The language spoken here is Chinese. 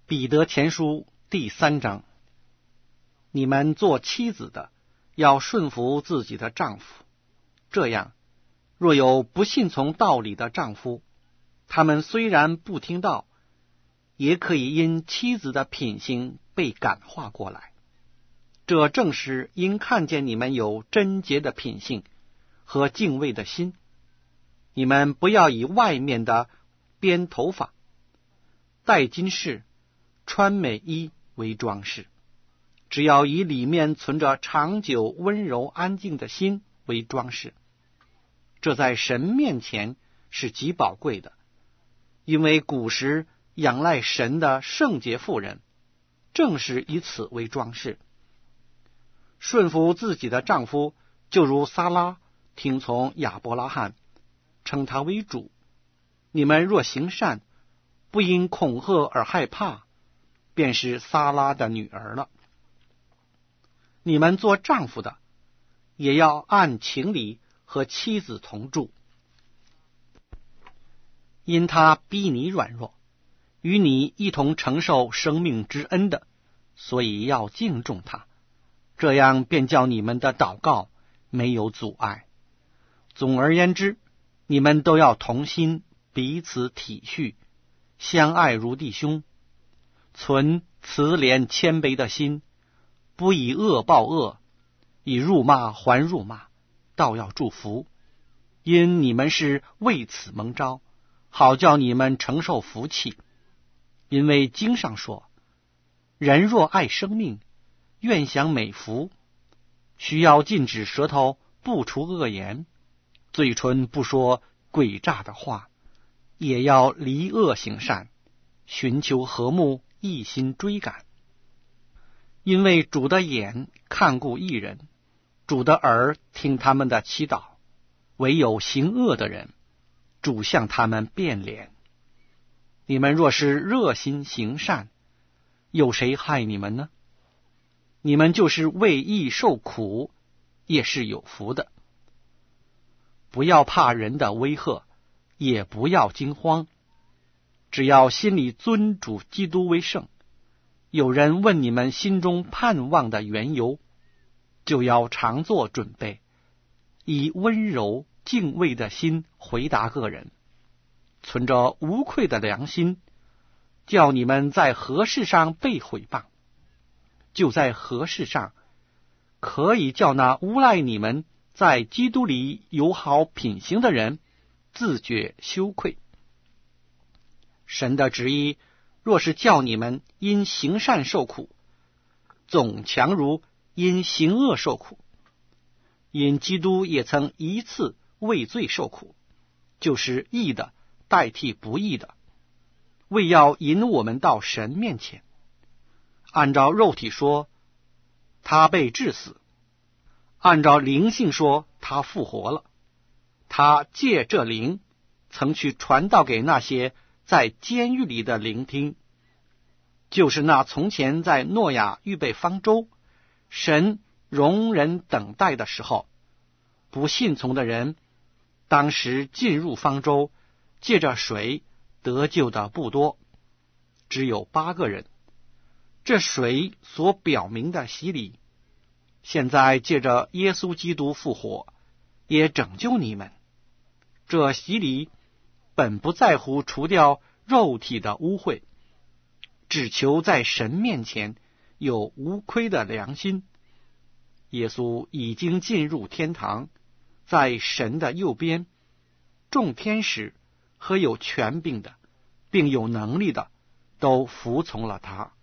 彼得前书第3章，你们做妻子的，要顺服自己的丈夫，这样，若有不信从道理的丈夫，他们虽然不听道，也可以因妻子的品行被感化过来。这正是因看见你们有贞洁的品性和敬畏的心。你们不要以外面的编头发、戴金饰、穿美衣为装饰，只要以里面存着长久温柔安静的心为装饰。这在神面前是极宝贵的，因为古时仰赖神的圣洁妇人正是以此为装饰。顺服自己的丈夫，就如撒拉听从亚伯拉罕，称他为主。你们若行善，不因恐吓而害怕，便是撒拉的女儿了。你们做丈夫的，也要按情理和妻子同住，因他逼你软弱，与你一同承受生命之恩的，所以要敬重他，这样便叫你们的祷告没有阻碍。总而言之，你们都要同心，彼此体恤，相爱如弟兄，存慈怜谦卑的心，不以恶报恶，以辱骂还辱骂，倒要祝福，因你们是为此蒙召，好叫你们承受福气。因为经上说，人若爱生命，愿享美福，需要禁止舌头不出恶言，嘴唇不说诡诈的话，也要离恶行善，寻求和睦，一心追赶。因为主的眼看顾义人，主的耳听他们的祈祷，唯有行恶的人，主向他们变脸。你们若是热心行善，有谁害你们呢？你们就是为义受苦，也是有福的。不要怕人的威吓，也不要惊慌，只要心里尊主基督为圣。有人问你们心中盼望的缘由，就要常做准备，以温柔敬畏的心回答个人，存着无愧的良心，叫你们在何事上被毁谤，就在何事上可以叫那诬赖你们在基督里有好品行的人自觉羞愧。神的旨意若是叫你们因行善受苦，总强如因行恶受苦。因基督也曾一次为罪受苦，就是义的代替不义的，为要引我们到神面前。按照肉体说，他被治死；按照灵性说，他复活了。他借这灵，曾去传道给那些在监狱里的聆听，就是那从前在诺亚预备方舟，神容人等待的时候，不信从的人当时进入方舟，借着水得救的不多，只有8个人。这水所表明的洗礼，现在借着耶稣基督复活，也拯救你们。这洗礼本不在乎除掉肉体的污秽，只求在神面前有无亏的良心。耶稣已经进入天堂，在神的右边，众天使和有权柄的并有能力的都服从了他。